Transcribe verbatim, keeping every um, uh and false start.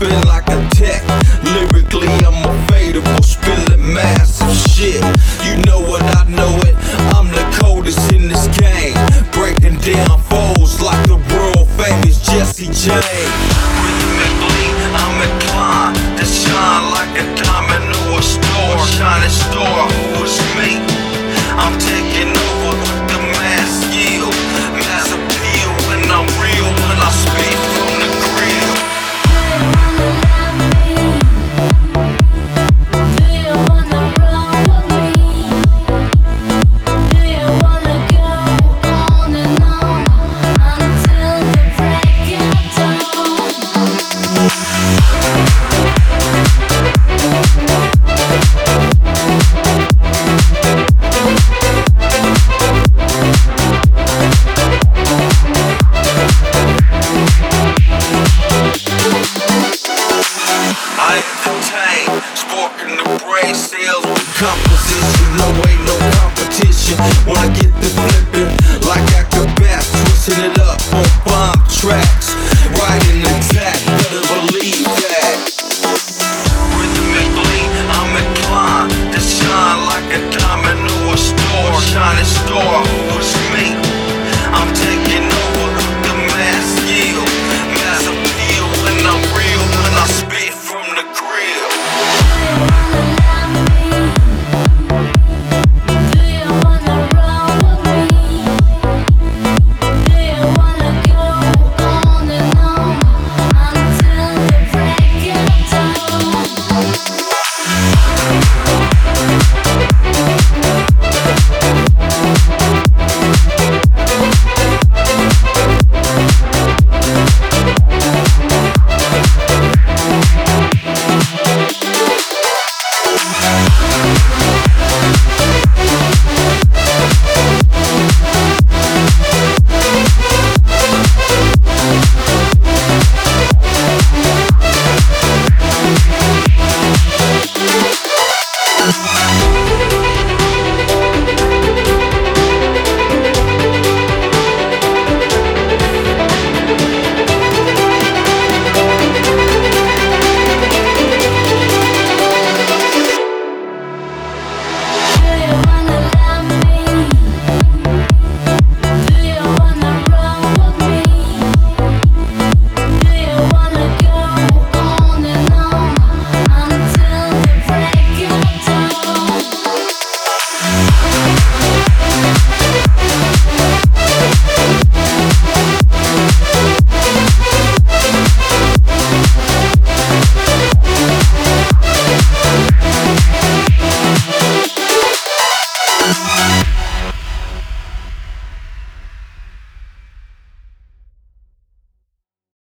spin like a tech. Lyrically, I'm unfadable, spilling massive shit. You know what, I know it. I'm the coldest in this game, breaking down foes like the world famous Jesse James. Rhythmically, I'm inclined to shine like a diamond or a star. Shining star, who is me? I'm taking